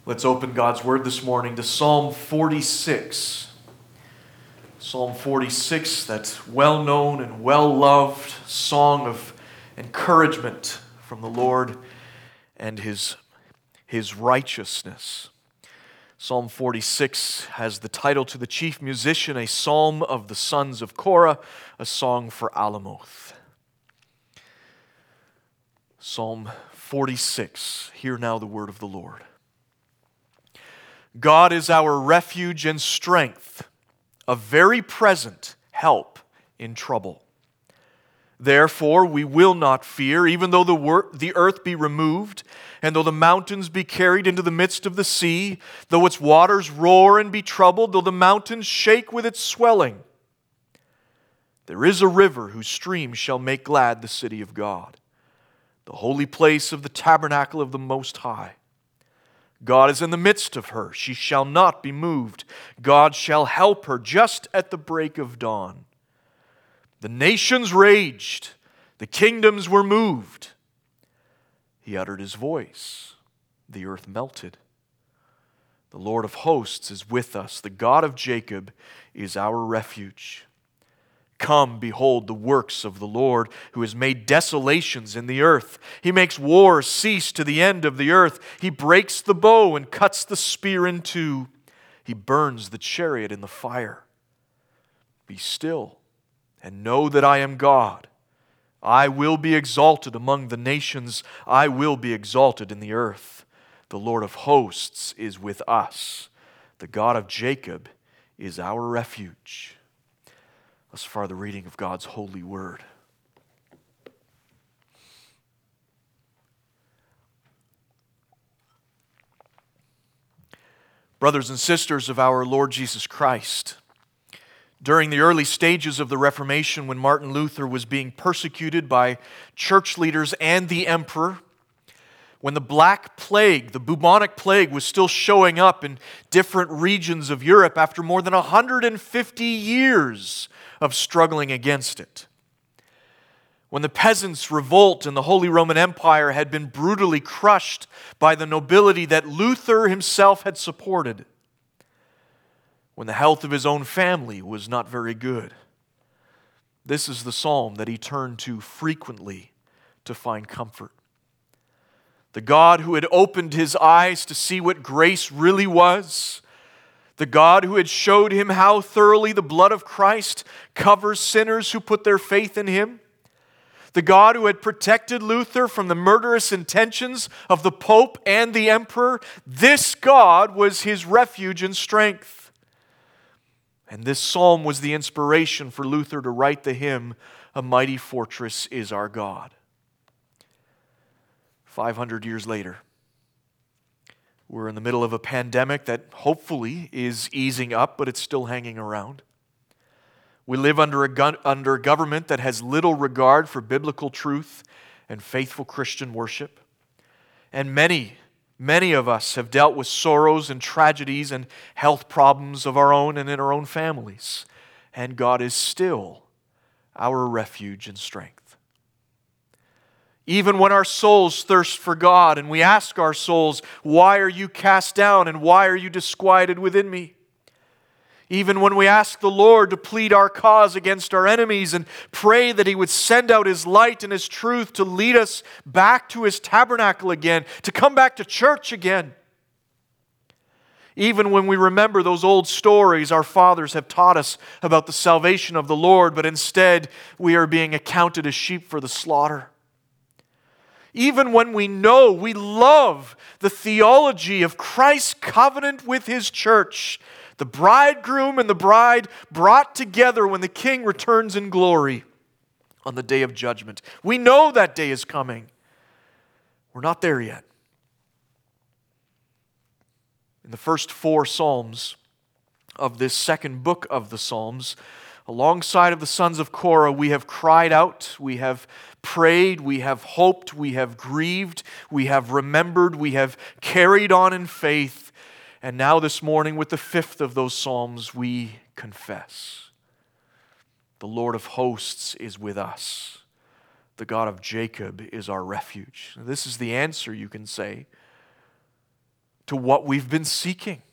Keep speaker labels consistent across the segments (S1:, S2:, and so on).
S1: Let's open God's Word this morning to Psalm 46. Psalm 46, that well-known and well-loved song of encouragement from the Lord and His righteousness. Psalm 46 has the title to the chief musician, a psalm of the sons of Korah, a song for Alamoth. Psalm 46, hear now the word of the Lord. God is our refuge and strength, a very present help in trouble. Therefore we will not fear, even though the earth be removed, and though the mountains be carried into the midst of the sea, though its waters roar and be troubled, though the mountains shake with its swelling. There is a river whose streams shall make glad the city of God, the holy place of the tabernacle of the Most High. God is in the midst of her. She shall not be moved. God shall help her just at the break of dawn. The nations raged. The kingdoms were moved. He uttered his voice. The earth melted. The Lord of hosts is with us. The God of Jacob is our refuge. Come, behold the works of the Lord, who has made desolations in the earth. He makes wars cease to the end of the earth. He breaks the bow and cuts the spear in two. He burns the chariot in the fire. Be still and know that I am God. I will be exalted among the nations. I will be exalted in the earth. The Lord of hosts is with us. The God of Jacob is our refuge. Thus far, the reading of God's holy word. Brothers and sisters of our Lord Jesus Christ, during the early stages of the Reformation, when Martin Luther was being persecuted by church leaders and the emperor, when the Black Plague, the bubonic plague, was still showing up in different regions of Europe after more than 150 years of struggling against it. When the peasants' revolt in the Holy Roman Empire had been brutally crushed by the nobility that Luther himself had supported. When the health of his own family was not very good. This is the psalm that he turned to frequently to find comfort. The God who had opened his eyes to see what grace really was, the God who had showed him how thoroughly the blood of Christ covers sinners who put their faith in him, the God who had protected Luther from the murderous intentions of the Pope and the Emperor, this God was his refuge and strength. And this psalm was the inspiration for Luther to write the hymn, "A Mighty Fortress is Our God." 500 years later, we're in the middle of a pandemic that hopefully is easing up, but it's still hanging around. We live under a government that has little regard for biblical truth and faithful Christian worship. And many of us have dealt with sorrows and tragedies and health problems of our own and in our own families. And God is still our refuge and strength. Even when our souls thirst for God and we ask our souls, "Why are you cast down and why are you disquieted within me?" Even when we ask the Lord to plead our cause against our enemies and pray that He would send out His light and His truth to lead us back to His tabernacle again, to come back to church again. Even when we remember those old stories our fathers have taught us about the salvation of the Lord, but instead we are being accounted as sheep for the slaughter. Even when we know, we love the theology of Christ's covenant with His church, the bridegroom and the bride brought together when the King returns in glory on the day of judgment. We know that day is coming. We're not there yet. In the first 4 Psalms of this second book of the Psalms, alongside of the sons of Korah, we have cried out, we have prayed, we have hoped, we have grieved, we have remembered, we have carried on in faith. And now this morning with the 5th of those Psalms, we confess. The Lord of hosts is with us. The God of Jacob is our refuge. This is the answer, you can say, to what we've been seeking.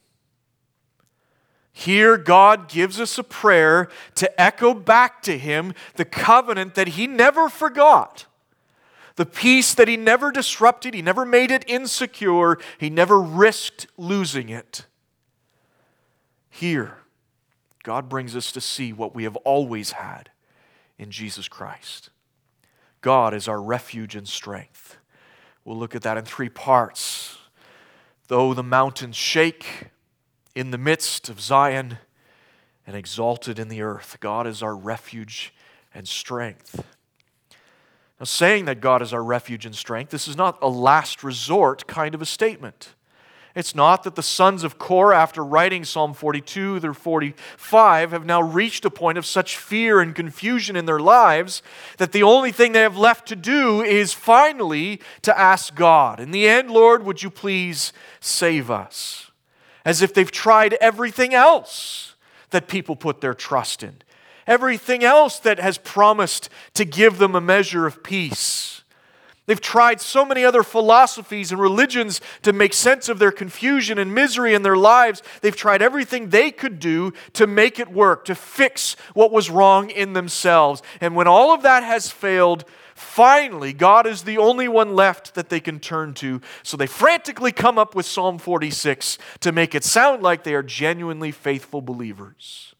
S1: Here, God gives us a prayer to echo back to Him the covenant that He never forgot, the peace that He never disrupted, He never made it insecure, He never risked losing it. Here, God brings us to see what we have always had in Jesus Christ. God is our refuge and strength. We'll look at that in three parts. Though the mountains shake in the midst of Zion and exalted in the earth, God is our refuge and strength. Now, saying that God is our refuge and strength, this is not a last resort kind of a statement. It's not that the sons of Korah, after writing Psalm 42 through 45, have now reached a point of such fear and confusion in their lives that the only thing they have left to do is finally to ask God, in the end, Lord, would you please save us? As if they've tried everything else that people put their trust in, everything else that has promised to give them a measure of peace. They've tried so many other philosophies and religions to make sense of their confusion and misery in their lives. They've tried everything they could do to make it work, to fix what was wrong in themselves. And when all of that has failed, finally, God is the only one left that they can turn to. So they frantically come up with Psalm 46 to make it sound like they are genuinely faithful believers.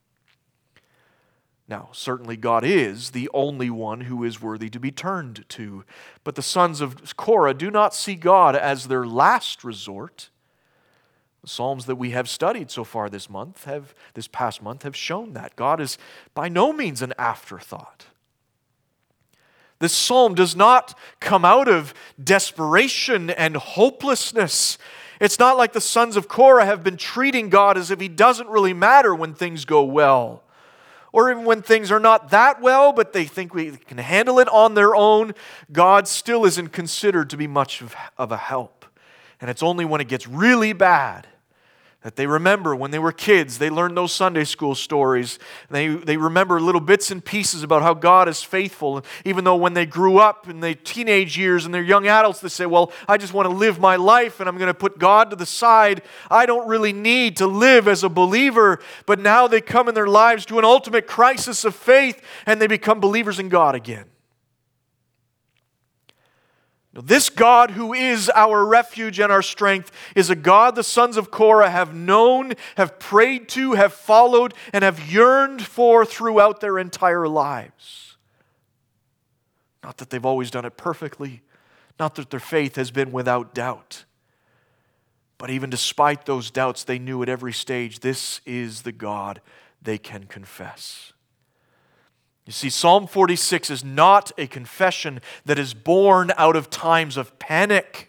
S1: Now, certainly God is the only one who is worthy to be turned to. But the sons of Korah do not see God as their last resort. The Psalms that we have studied so far this past month have shown that. God is by no means an afterthought. This psalm does not come out of desperation and hopelessness. It's not like the sons of Korah have been treating God as if He doesn't really matter when things go well. Or even when things are not that well, but they think we can handle it on their own, God still isn't considered to be much of a help. And it's only when it gets really bad that they remember when they were kids, they learned those Sunday school stories. They remember little bits and pieces about how God is faithful. Even though when they grew up in their teenage years and they're young adults, they say, well, I just want to live my life and I'm going to put God to the side. I don't really need to live as a believer. But now they come in their lives to an ultimate crisis of faith and they become believers in God again. This God who is our refuge and our strength is a God the sons of Korah have known, have prayed to, have followed, and have yearned for throughout their entire lives. Not that they've always done it perfectly, not that their faith has been without doubt. But even despite those doubts, they knew at every stage, this is the God they can confess. You see, Psalm 46 is not a confession that is born out of times of panic.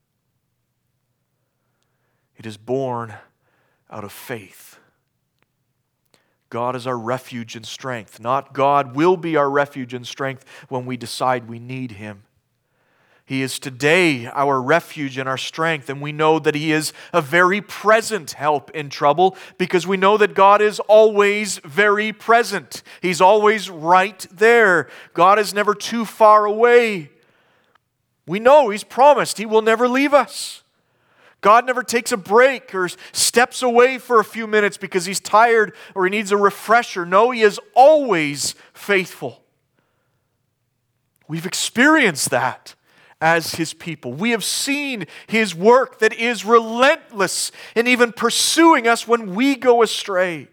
S1: It is born out of faith. God is our refuge and strength. Not God will be our refuge and strength when we decide we need Him. He is today our refuge and our strength, and we know that He is a very present help in trouble because we know that God is always very present. He's always right there. God is never too far away. We know He's promised He will never leave us. God never takes a break or steps away for a few minutes because He's tired or He needs a refresher. No, He is always faithful. We've experienced that as His people. We have seen His work that is relentless in even pursuing us when we go astray.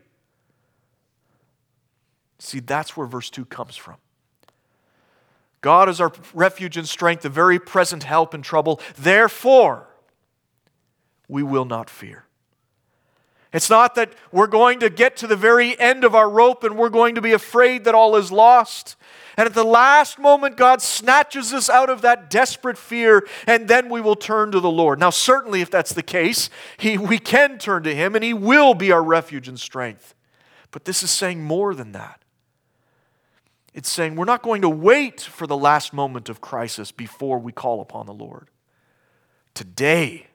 S1: See, that's where verse 2 comes from. God is our refuge and strength, a very present help in trouble. Therefore, we will not fear. It's not that we're going to get to the very end of our rope and we're going to be afraid that all is lost. And at the last moment, God snatches us out of that desperate fear, and then we will turn to the Lord. Now, certainly, if that's the case, we can turn to Him, and He will be our refuge and strength. But this is saying more than that. It's saying we're not going to wait for the last moment of crisis before we call upon the Lord. Today,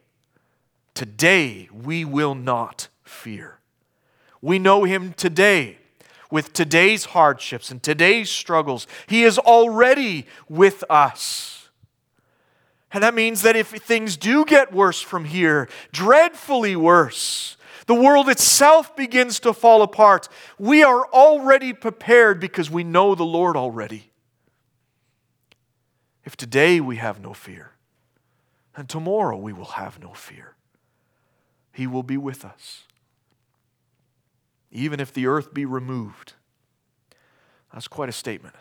S1: we will not fear. We know Him today. With today's hardships and today's struggles, He is already with us. And that means that if things do get worse from here, dreadfully worse, the world itself begins to fall apart, we are already prepared because we know the Lord already. If today we have no fear, and tomorrow we will have no fear, He will be with us. Even if the earth be removed. That's quite a statement.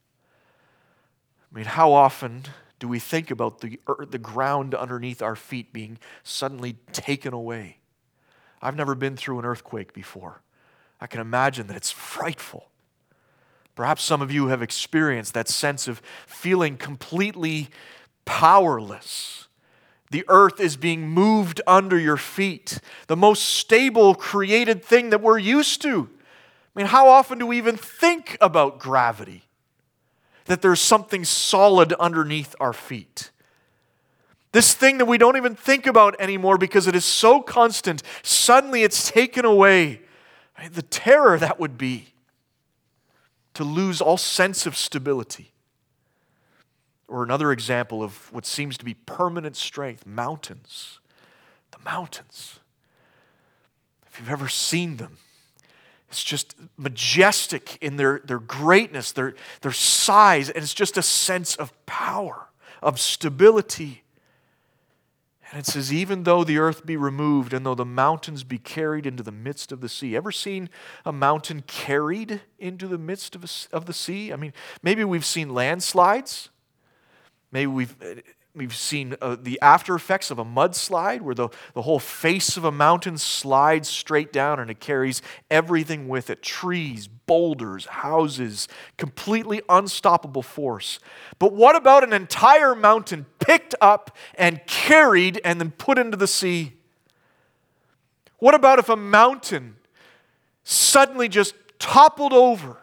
S1: I mean, how often do we think about the ground underneath our feet being suddenly taken away? I've never been through an earthquake before. I can imagine that it's frightful. Perhaps some of you have experienced that sense of feeling completely powerless. The earth is being moved under your feet. The most stable created thing that we're used to. I mean, how often do we even think about gravity? That there's something solid underneath our feet. This thing that we don't even think about anymore because it is so constant, suddenly it's taken away. The terror that would be to lose all sense of stability. Or another example of what seems to be permanent strength, mountains. The mountains. If you've ever seen them, it's just majestic in their greatness, their size, and it's just a sense of power, of stability. And it says, even though the earth be removed and though the mountains be carried into the midst of the sea. Ever seen a mountain carried into the midst of the sea? I mean, maybe we've seen landslides. Maybe we've seen the after effects of a mudslide where the whole face of a mountain slides straight down and it carries everything with it. Trees, boulders, houses, completely unstoppable force. But what about an entire mountain picked up and carried and then put into the sea? What about if a mountain suddenly just toppled over?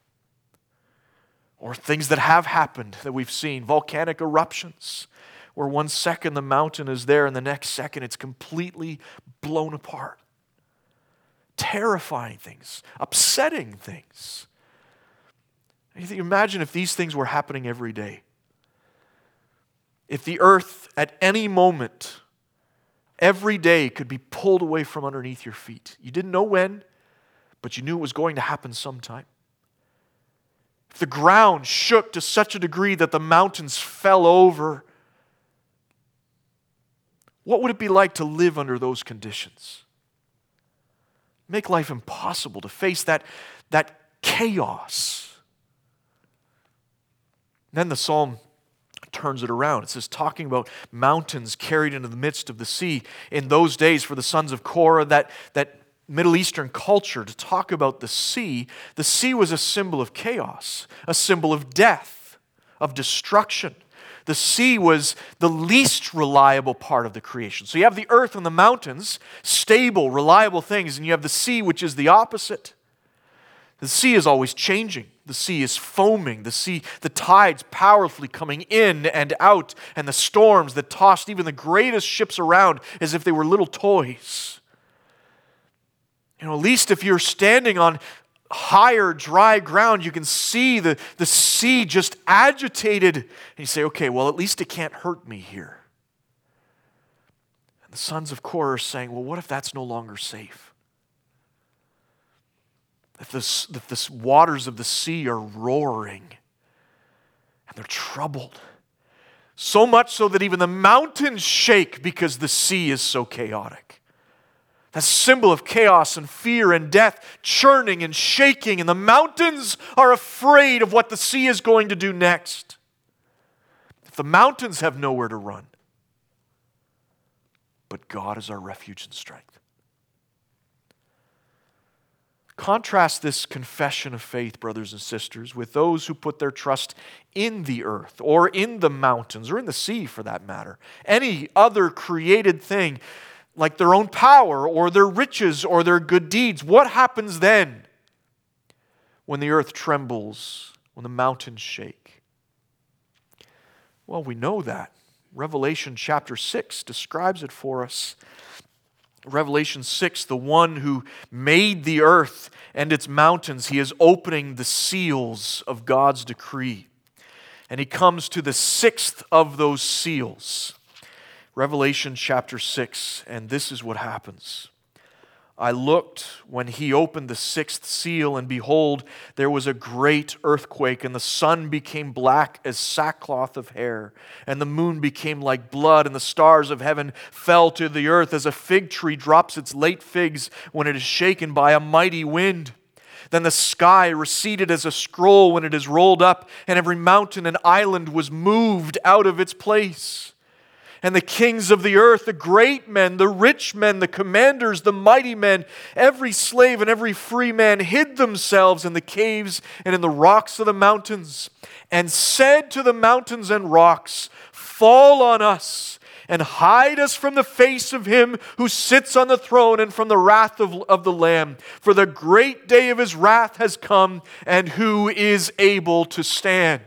S1: Or things that have happened that we've seen, volcanic eruptions, where 1 second the mountain is there and the next second it's completely blown apart. Terrifying things, upsetting things. You imagine if these things were happening every day. If the earth at any moment, every day could be pulled away from underneath your feet. You didn't know when, but you knew it was going to happen sometime. If the ground shook to such a degree that the mountains fell over, what would it be like to live under those conditions? Make life impossible to face that chaos. Then the psalm turns it around. It says, talking about mountains carried into the midst of the sea. In those days, for the sons of Korah, that Middle Eastern culture, to talk about the sea was a symbol of chaos, a symbol of death, of destruction. The sea was the least reliable part of the creation. So you have the earth and the mountains, stable, reliable things, and you have the sea, which is the opposite. The sea is always changing. The sea is foaming. The tides powerfully coming in and out, and the storms that tossed even the greatest ships around as if they were little toys. At least if you're standing on higher, dry ground, you can see the sea just agitated. And you say, okay, well, at least it can't hurt me here. And the sons of Korah are saying, well, what if that's no longer safe? If the waters of the sea are roaring and they're troubled. So much so that even the mountains shake because the sea is so chaotic. A symbol of chaos and fear and death, churning and shaking, and the mountains are afraid of what the sea is going to do next. If the mountains have nowhere to run, but God is our refuge and strength. Contrast this confession of faith, brothers and sisters, with those who put their trust in the earth, or in the mountains, or in the sea for that matter. Any other created thing, like their own power or their riches or their good deeds. What happens then when the earth trembles, when the mountains shake? Well, we know that. Revelation chapter 6 describes it for us. Revelation 6, the one who made the earth and its mountains, he is opening the seals of God's decree. And he comes to the sixth of those seals. Revelation chapter 6, and this is what happens. I looked when he opened the sixth seal, and behold, there was a great earthquake, and the sun became black as sackcloth of hair, and the moon became like blood, and the stars of heaven fell to the earth as a fig tree drops its late figs when it is shaken by a mighty wind. Then the sky receded as a scroll when it is rolled up, and every mountain and island was moved out of its place. And the kings of the earth, the great men, the rich men, the commanders, the mighty men, every slave and every free man hid themselves in the caves and in the rocks of the mountains, and said to the mountains and rocks, "Fall on us, and hide us from the face of him who sits on the throne and from the wrath of the Lamb. For the great day of his wrath has come, and who is able to stand?"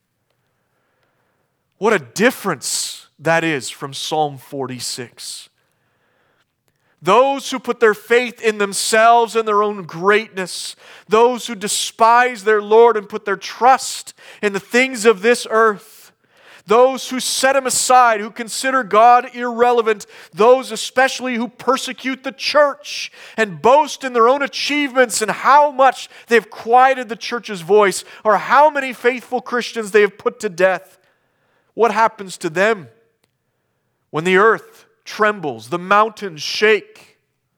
S1: What a difference that is from Psalm 46. Those who put their faith in themselves and their own greatness, those who despise their Lord and put their trust in the things of this earth, those who set him aside, who consider God irrelevant, those especially who persecute the church and boast in their own achievements and how much they've quieted the church's voice, or how many faithful Christians they have put to death. What happens to them when the earth trembles, the mountains shake?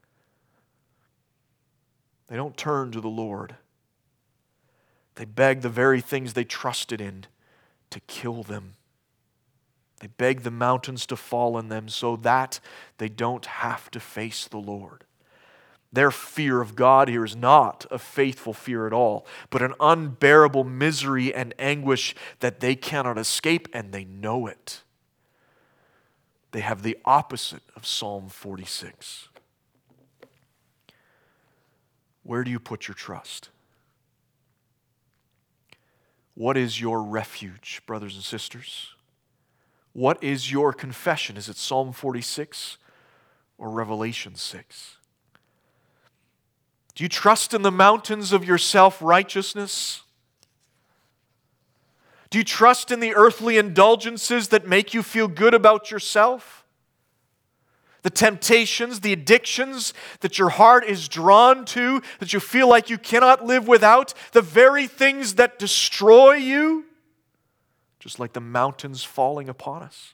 S1: They don't turn to the Lord. They beg the very things they trusted in to kill them. They beg the mountains to fall on them so that they don't have to face the Lord. Their fear of God here is not a faithful fear at all, but an unbearable misery and anguish that they cannot escape, and they know it. They have the opposite of Psalm 46. Where do you put your trust? What is your refuge, brothers and sisters? What is your confession? Is it Psalm 46 or Revelation 6? Do you trust in the mountains of your self-righteousness? Do you trust in the earthly indulgences that make you feel good about yourself? The temptations, the addictions that your heart is drawn to, that you feel like you cannot live without, the very things that destroy you, just like the mountains falling upon us.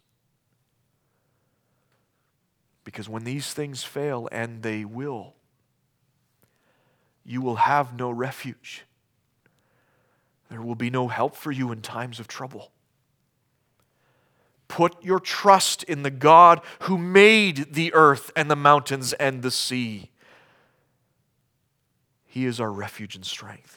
S1: Because when these things fail, and they will, you will have no refuge. There will be no help for you in times of trouble. Put your trust in the God who made the earth and the mountains and the sea. He is our refuge and strength.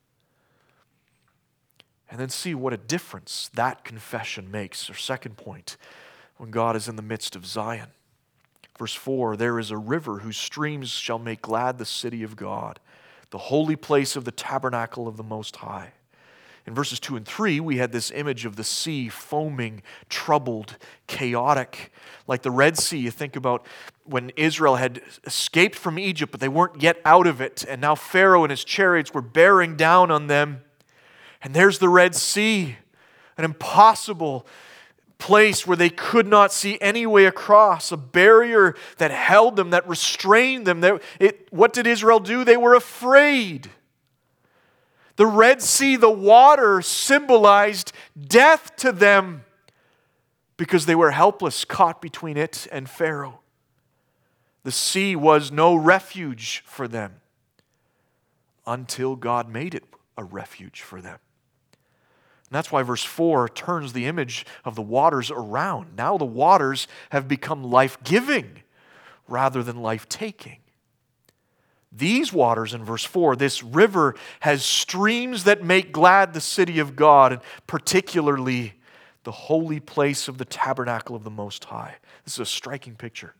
S1: And then see what a difference that confession makes. Our second point, when God is in the midst of Zion. Verse 4, there is a river whose streams shall make glad the city of God, the holy place of the tabernacle of the Most High. In verses 2 and 3, we had this image of the sea foaming, troubled, chaotic, like the Red Sea. You think about when Israel had escaped from Egypt, but they weren't yet out of it, and now Pharaoh and his chariots were bearing down on them. And there's the Red Sea, an impossible place where they could not see any way across, a barrier that held them, that restrained them. What did Israel do? They were afraid. The Red Sea, the water, symbolized death to them because they were helpless, caught between it and Pharaoh. The sea was no refuge for them until God made it a refuge for them. And that's why verse 4 turns the image of the waters around. Now the waters have become life-giving rather than life-taking. These waters in verse 4, this river has streams that make glad the city of God, and particularly the holy place of the tabernacle of the Most High. This is a striking picture.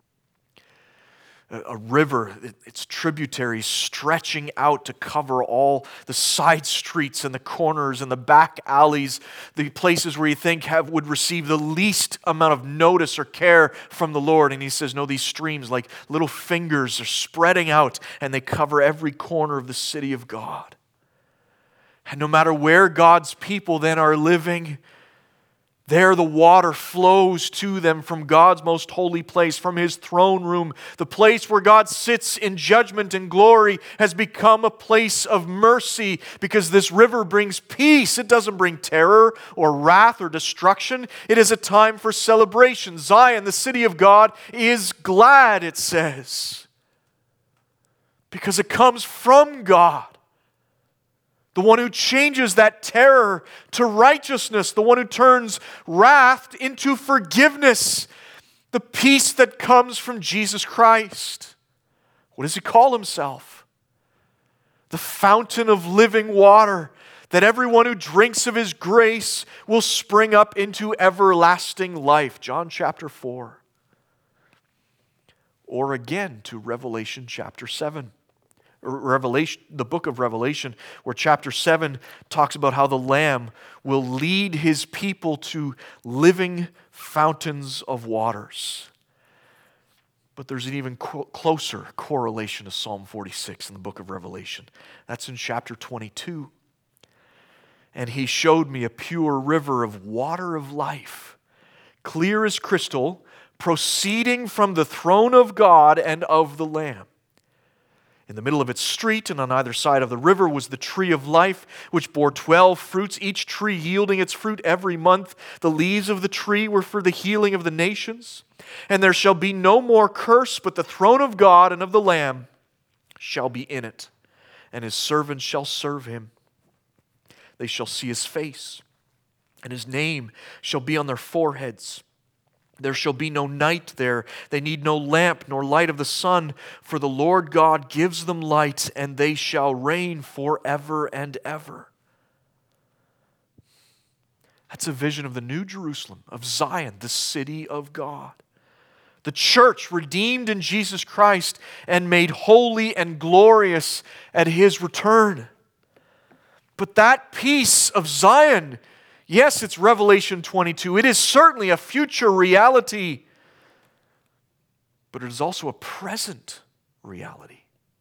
S1: A river, its tributaries stretching out to cover all the side streets and the corners and the back alleys, the places where you think would receive the least amount of notice or care from the Lord. And he says, no, these streams like little fingers are spreading out and they cover every corner of the city of God. And no matter where God's people then are living, there the water flows to them from God's most holy place, from His throne room. The place where God sits in judgment and glory has become a place of mercy because this river brings peace. It doesn't bring terror or wrath or destruction. It is a time for celebration. Zion, the city of God, is glad, it says, because it comes from God. The one who changes that terror to righteousness, the one who turns wrath into forgiveness, the peace that comes from Jesus Christ. What does He call Himself? The fountain of living water, that everyone who drinks of His grace will spring up into everlasting life. John chapter 4. Or again to Revelation chapter 7. Revelation, the book of Revelation, where chapter 7 talks about how the Lamb will lead His people to living fountains of waters. But there's an even closer correlation to Psalm 46 in the book of Revelation. That's in chapter 22. And He showed me a pure river of water of life, clear as crystal, proceeding from the throne of God and of the Lamb. In the middle of its street and on either side of the river was the tree of life, which bore 12 fruits, each tree yielding its fruit every month. The leaves of the tree were for the healing of the nations. And there shall be no more curse, but the throne of God and of the Lamb shall be in it, and His servants shall serve Him. They shall see His face, and His name shall be on their foreheads. There shall be no night there. They need no lamp nor light of the sun, for the Lord God gives them light, and they shall reign forever and ever. That's a vision of the New Jerusalem, of Zion, the city of God. The church redeemed in Jesus Christ and made holy and glorious at His return. But that peace of Zion, yes, it's Revelation 22. It is certainly a future reality, but it is also a present reality.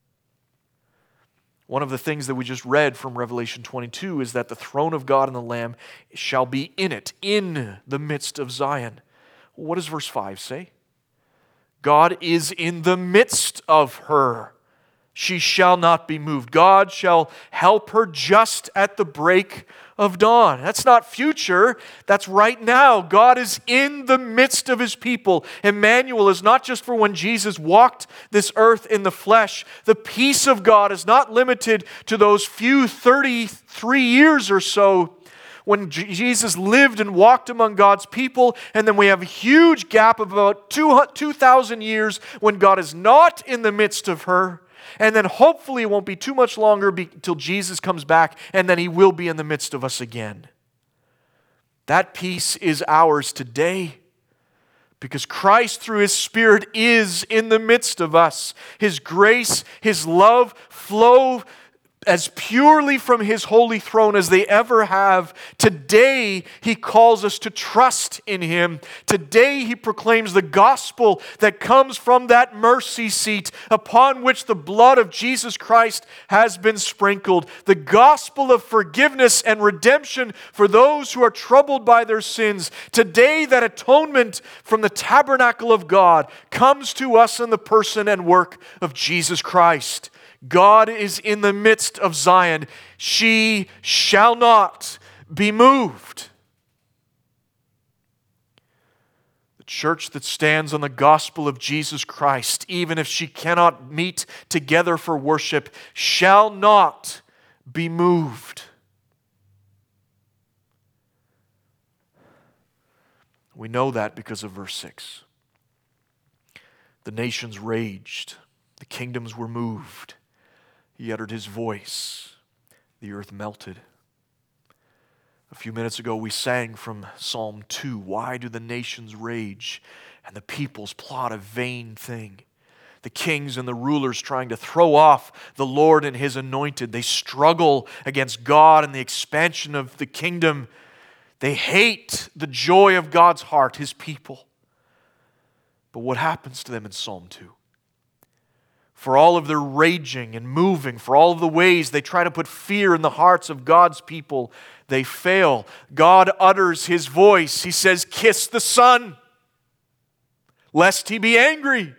S1: One of the things that we just read from Revelation 22 is that the throne of God and the Lamb shall be in it, in the midst of Zion. What does verse 5 say? God is in the midst of her. She shall not be moved. God shall help her just at the break of dawn. That's not future. That's right now. God is in the midst of His people. Emmanuel is not just for when Jesus walked this earth in the flesh. The peace of God is not limited to those few 33 years or so when Jesus lived and walked among God's people, and then we have a huge gap of about 2,000 years when God is not in the midst of her. And then hopefully it won't be too much longer until Jesus comes back, and then He will be in the midst of us again. That peace is ours today because Christ through His Spirit is in the midst of us. His grace, His love flow as purely from His holy throne as they ever have. Today, He calls us to trust in Him. Today, He proclaims the gospel that comes from that mercy seat upon which the blood of Jesus Christ has been sprinkled. The gospel of forgiveness and redemption for those who are troubled by their sins. Today, that atonement from the tabernacle of God comes to us in the person and work of Jesus Christ. God is in the midst of Zion. She shall not be moved. The church that stands on the gospel of Jesus Christ, even if she cannot meet together for worship, shall not be moved. We know that because of verse 6. The nations raged, the kingdoms were moved. He uttered His voice. The earth melted. A few minutes ago we sang from Psalm 2, why do the nations rage and the peoples plot a vain thing? The kings and the rulers trying to throw off the Lord and His anointed. They struggle against God and the expansion of the kingdom. They hate the joy of God's heart, His people. But what happens to them in Psalm 2? for all of their raging and moving, for all of the ways they try to put fear in the hearts of God's people, they fail. God utters His voice. He says, "Kiss the Son, lest He be angry."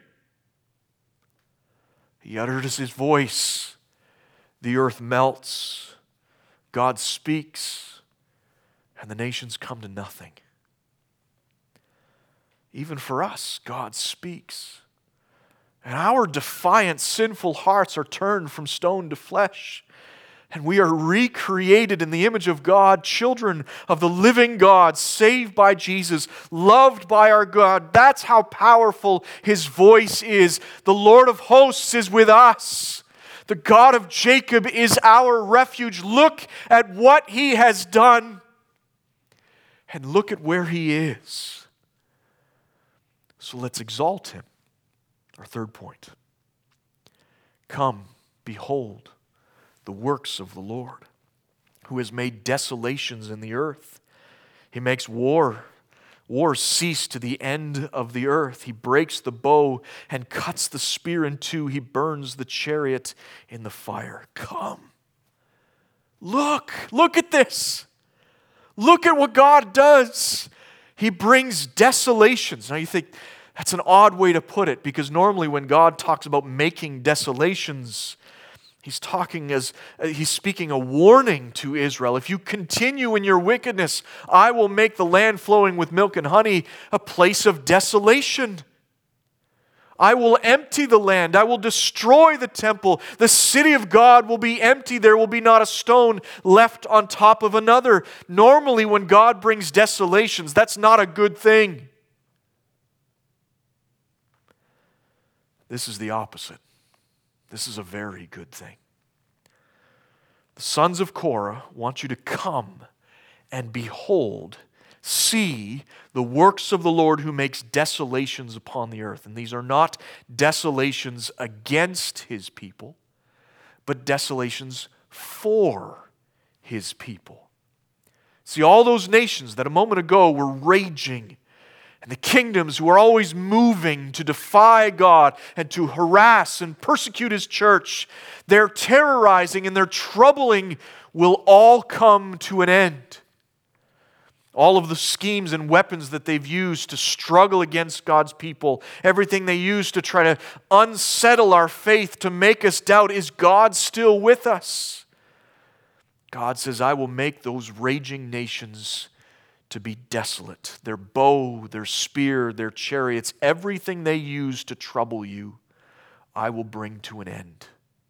S1: He utters His voice. The earth melts. God speaks, and the nations come to nothing. Even for us, God speaks. And our defiant, sinful hearts are turned from stone to flesh. And we are recreated in the image of God, children of the living God, saved by Jesus, loved by our God. That's how powerful His voice is. The Lord of hosts is with us. The God of Jacob is our refuge. Look at what He has done. And look at where He is. So let's exalt Him. Our third point. Come, behold the works of the Lord, who has made desolations in the earth. He makes wars cease to the end of the earth. He breaks the bow and cuts the spear in two. He burns the chariot in the fire. Come. Look at this. Look at what God does. He brings desolations. Now you think, that's an odd way to put it, because normally when God talks about making desolations, He's speaking a warning to Israel. If you continue in your wickedness, I will make the land flowing with milk and honey a place of desolation. I will empty the land. I will destroy the temple. The city of God will be empty. There will be not a stone left on top of another. Normally, when God brings desolations, that's not a good thing. This is the opposite. This is a very good thing. The sons of Korah want you to come and behold, see the works of the Lord who makes desolations upon the earth. And these are not desolations against His people, but desolations for His people. See, all those nations that a moment ago were raging, and the kingdoms who are always moving to defy God and to harass and persecute His church, their terrorizing and their troubling will all come to an end. All of the schemes and weapons that they've used to struggle against God's people, everything they use to try to unsettle our faith, to make us doubt, is God still with us? God says, I will make those raging nations to be desolate. Their bow, their spear, their chariots, everything they use to trouble you, I will bring to an end.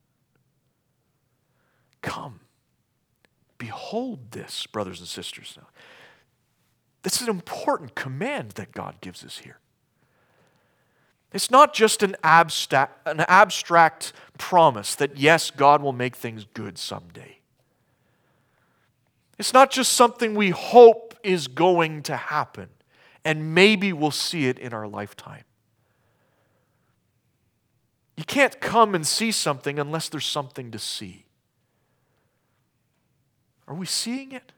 S1: Come, behold this, brothers and sisters. Now, this is an important command that God gives us here. It's not just an abstract promise that yes, God will make things good someday. It's not just something we hope is going to happen, and maybe we'll see it in our lifetime. You can't come and see something unless there's something to see. Are we seeing it?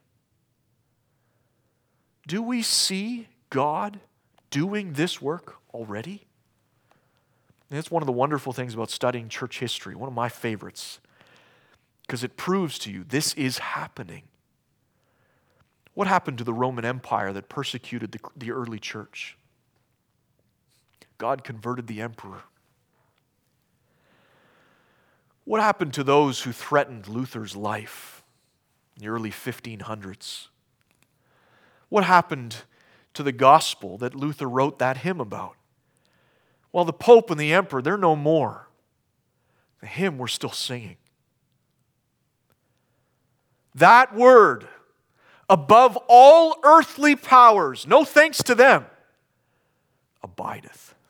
S1: Do we see God doing this work already? And that's one of the wonderful things about studying church history, one of my favorites, because it proves to you this is happening. What happened to the Roman Empire that persecuted the early church? God converted the emperor. What happened to those who threatened Luther's life in the early 1500s? What happened to the gospel that Luther wrote that hymn about? Well, the Pope and the Emperor, they're no more. The hymn we're still singing. That word, above all earthly powers, no thanks to them, abideth.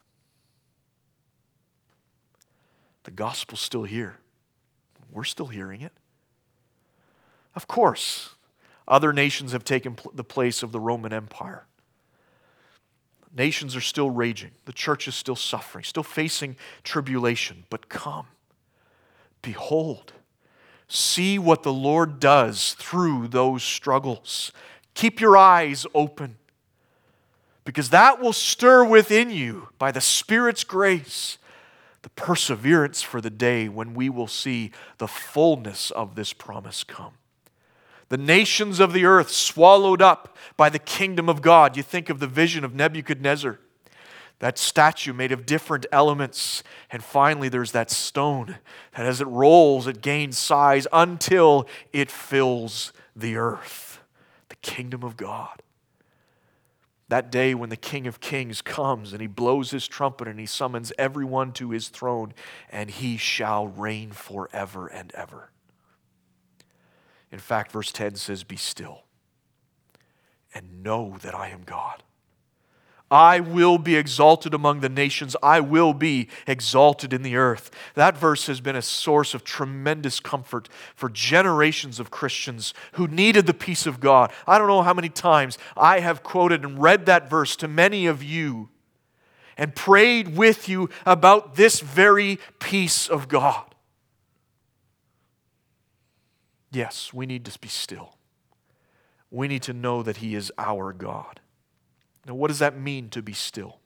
S1: The gospel's still here. We're still hearing it. Of course, other nations have taken the place of the Roman Empire. Nations are still raging. The church is still suffering, still facing tribulation. But come, behold, see what the Lord does through those struggles. Keep your eyes open, because that will stir within you, by the Spirit's grace, the perseverance for the day when we will see the fullness of this promise come. The nations of the earth swallowed up by the kingdom of God. You think of the vision of Nebuchadnezzar, that statue made of different elements. And finally, there's that stone that as it rolls, it gains size until it fills the earth. The kingdom of God. That day when the King of Kings comes and he blows his trumpet and he summons everyone to his throne, and he shall reign forever and ever. In fact, verse 10 says, "Be still and know that I am God. I will be exalted among the nations. I will be exalted in the earth." That verse has been a source of tremendous comfort for generations of Christians who needed the peace of God. I don't know how many times I have quoted and read that verse to many of you and prayed with you about this very peace of God. Yes, we need to be still. We need to know that He is our God. Now, what does that mean to be still?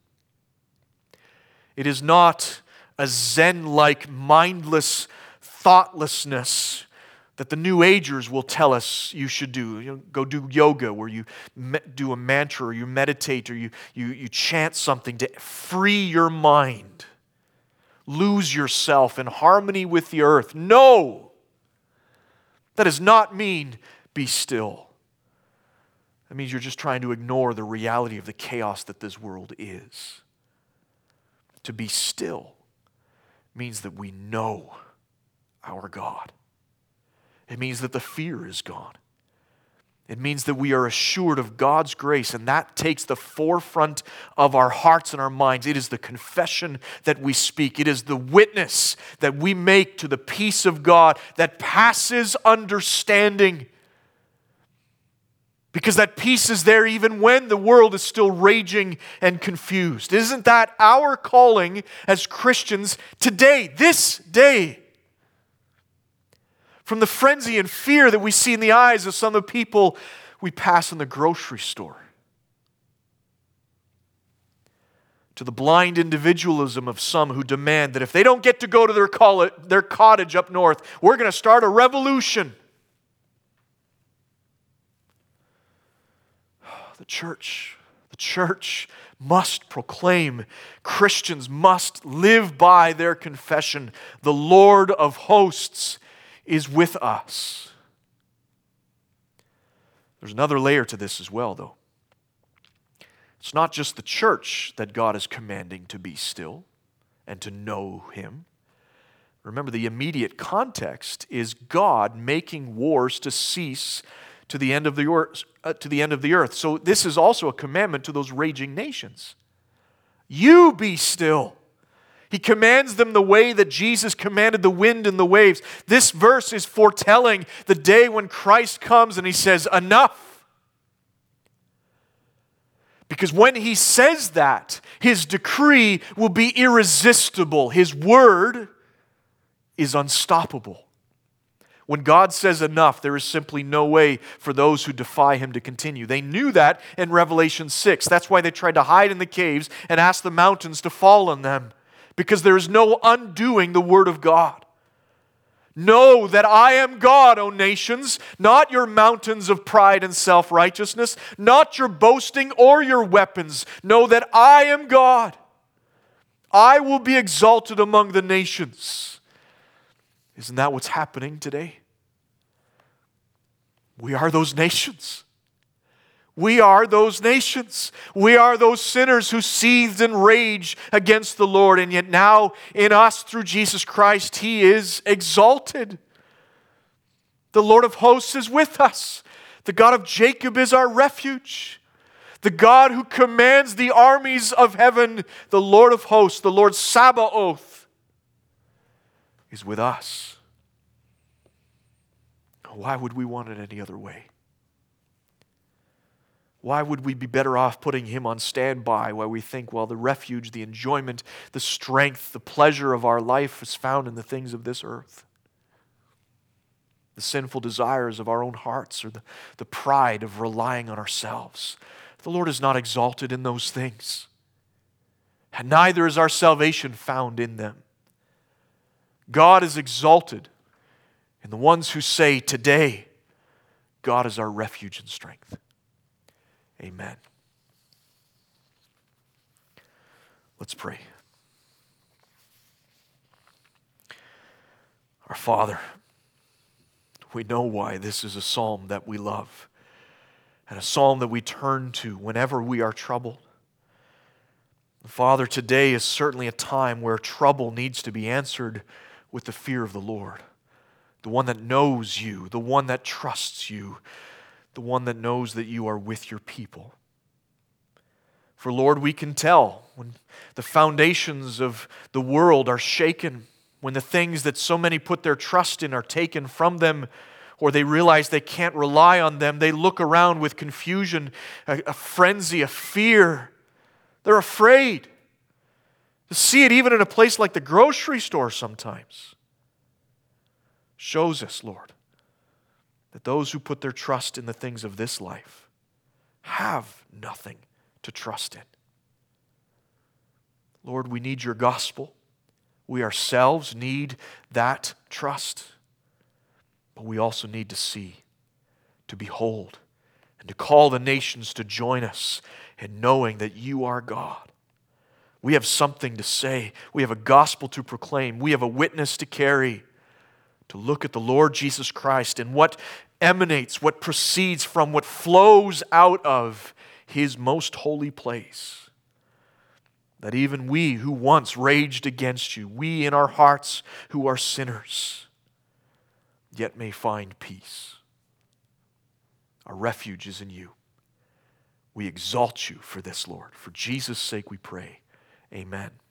S1: It is not a Zen-like mindless thoughtlessness that the New Agers will tell us you should do. You know, go do yoga where you do a mantra or you meditate or you chant something to free your mind. Lose yourself in harmony with the earth. No! That does not mean be still. That means you're just trying to ignore the reality of the chaos that this world is. To be still means that we know our God. It means that the fear is gone. It means that we are assured of God's grace, and that takes the forefront of our hearts and our minds. It is the confession that we speak. It is the witness that we make to the peace of God that passes understanding. Because that peace is there even when the world is still raging and confused. Isn't that our calling as Christians today, this day? From the frenzy and fear that we see in the eyes of some of the people we pass in the grocery store, to the blind individualism of some who demand that if they don't get to go to their cottage up north, we're going to start a revolution. The church must proclaim. Christians must live by their confession. The Lord of hosts is with us. There's another layer to this as well, though. It's not just the church that God is commanding to be still and to know Him. Remember, the immediate context is God making wars to cease to the end of the earth. So this is also a commandment to those raging nations. You be still. He commands them the way that Jesus commanded the wind and the waves. This verse is foretelling the day when Christ comes and He says, "Enough." Because when He says that, His decree will be irresistible. His word is unstoppable. When God says enough, there is simply no way for those who defy Him to continue. They knew that in Revelation 6. That's why they tried to hide in the caves and ask the mountains to fall on them. Because there is no undoing the word of God. Know that I am God, O nations, not your mountains of pride and self-righteousness, not your boasting or your weapons. Know that I am God. I will be exalted among the nations. Isn't that what's happening today? We are those nations. We are those nations. We are those sinners who seethed in rage against the Lord, and yet now in us through Jesus Christ, He is exalted. The Lord of hosts is with us. The God of Jacob is our refuge. The God who commands the armies of heaven, the Lord of hosts, the Lord Sabaoth, is with us. Why would we want it any other way? Why would we be better off putting Him on standby while we think, well, the refuge, the enjoyment, the strength, the pleasure of our life is found in the things of this earth? The sinful desires of our own hearts or the pride of relying on ourselves. The Lord is not exalted in those things. And neither is our salvation found in them. God is exalted in the ones who say today, God is our refuge and strength. Amen. Let's pray. Our Father, we know why this is a psalm that we love and a psalm that we turn to whenever we are troubled. Father, today is certainly a time where trouble needs to be answered with the fear of the Lord, the one that knows you, the one that trusts you, the one that knows that you are with your people. For Lord, we can tell when the foundations of the world are shaken, when the things that so many put their trust in are taken from them, or they realize they can't rely on them, they look around with confusion, a frenzy, a fear. They're afraid. To see it even in a place like the grocery store sometimes shows us, Lord, that those who put their trust in the things of this life have nothing to trust in. Lord, we need your gospel. We ourselves need that trust. But we also need to see, to behold, and to call the nations to join us in knowing that you are God. We have something to say. We have a gospel to proclaim. We have a witness to carry, to look at the Lord Jesus Christ and what emanates, what proceeds from, what flows out of His most holy place. That even we who once raged against you, we in our hearts who are sinners, yet may find peace. Our refuge is in you. We exalt you for this, Lord. For Jesus' sake we pray. Amen.